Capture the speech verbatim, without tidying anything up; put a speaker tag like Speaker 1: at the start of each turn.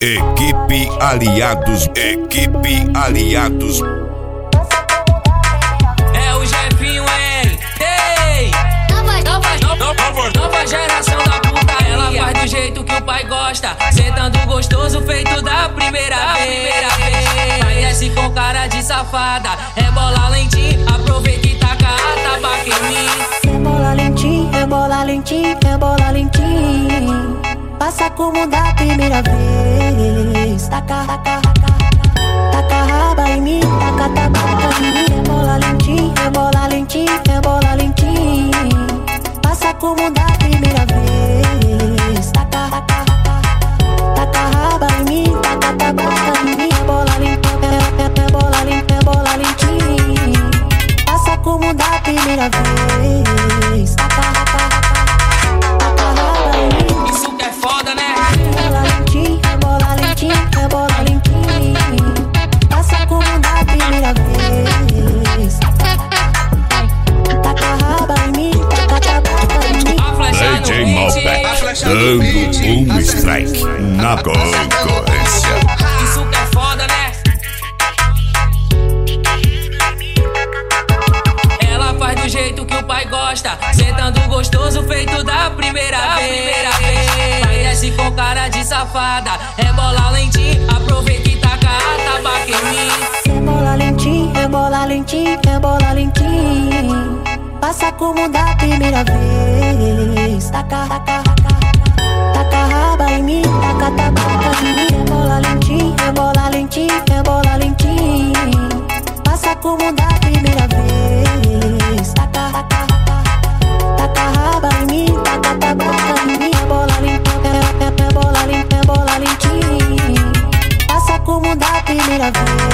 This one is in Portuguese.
Speaker 1: Equipe Aliados, Equipe Aliados.
Speaker 2: É o Jefinho, hein? Ei! Nova, nova, nova, nova geração da putaria. Ela faz do jeito que o pai gosta, sentando gostoso, feito da primeira vez. Parece com cara de safada, é bola lentinha, aproveita e taca a tabaca em mim.
Speaker 3: É bola lentinha, é bola lentinha, é bola lentinha. Passa como da primeira vez. Taca, taca, taca a raba em mim, taca, taca em mim. É bola lentinha, é bola lentinha, é bola lentinha. Passa como da primeira vez. Taca, taca, taca a raba em mim, taca, taca em mim. É bola lentinha, é, é, é bola lentinha, é bola lentinha. Passa como da primeira vez. Taca, taca, taca a raba em mim.
Speaker 2: Isso que é foda, né?
Speaker 3: Bola lentinha, bola lentinha, é bola lentinha. Passa como da primeira vez. Taca a raba em mim, taca, taca em mim.
Speaker 2: A flecha
Speaker 1: D J
Speaker 2: no
Speaker 1: Malbec,
Speaker 2: hit.
Speaker 1: dando um strike na concorrência.
Speaker 2: Isso que é foda, né? Ela faz do jeito que o pai gosta, sentando gostoso, feito da primeira vez. Parece com cara de safada, é bola lentinha, aproveita e taca a tabaca em mim.
Speaker 3: É bola lentinha, é bola lentinha, é bola lentinha. Passa como da primeira vez. Taca, taca, taca a raba em mim, taca, taca em mim. É bola lentinha, é bola lentinha, é bola lentinha. Passa como da primeira vez. Taca, taca, taca a raba em mim, taca, taca em mim. É bola lentinha, é, é, é bola lentinha, é bola lentinha. Passa como da primeira vez.